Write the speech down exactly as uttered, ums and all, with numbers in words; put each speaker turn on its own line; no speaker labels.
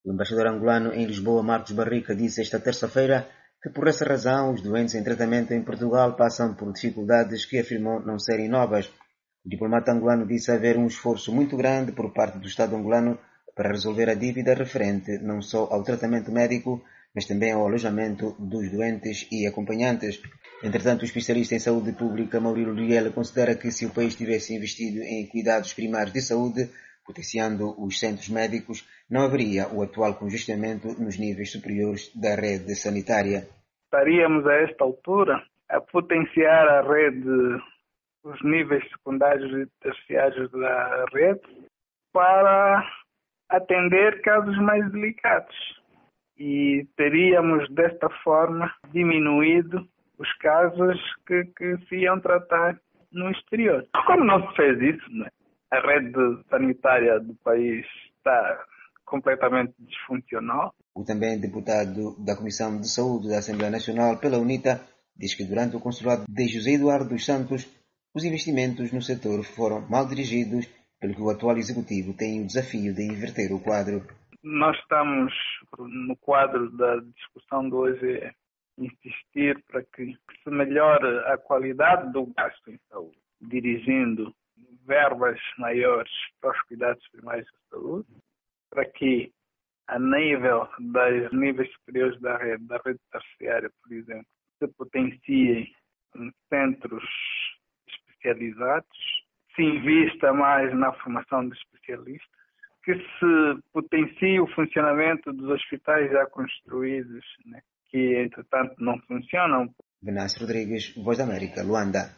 O embaixador angolano em Lisboa, Marcos Barrica, disse esta terça-feira que por essa razão os doentes em tratamento em Portugal passam por dificuldades que afirmou não serem novas. O diplomata angolano disse haver um esforço muito grande por parte do Estado angolano para resolver a dívida referente não só ao tratamento médico, mas também ao alojamento dos doentes e acompanhantes. Entretanto, o especialista em saúde pública, Maurílio Liel, considera que se o país tivesse investido em cuidados primários de saúde, potenciando os centros médicos, não haveria o atual congestionamento nos níveis superiores da rede sanitária.
Estaríamos a esta altura a potenciar a rede, os níveis secundários e terciários da rede, para atender casos mais delicados. E teríamos, desta forma, diminuído os casos que, que se iam tratar no exterior. Como não se fez isso, né? A rede sanitária do país está completamente disfuncional.
O também deputado da Comissão de Saúde da Assembleia Nacional pela UNITA diz que durante o consulado de José Eduardo dos Santos, os investimentos no setor foram mal dirigidos, pelo que o atual executivo tem o desafio de inverter o quadro.
Nós estamos no quadro da discussão de hoje insistir para que se melhore a qualidade do gasto em saúde, dirigindo verbas maiores para os cuidados primários de saúde, para que a nível dos níveis superiores da rede, da rede terciária, por exemplo, se potenciem centros especializados, se invista mais na formação de especialistas, que se potencie o funcionamento dos hospitais já construídos, né, que entretanto não funcionam.
Venâncio Rodrigues, Voz da América, Luanda.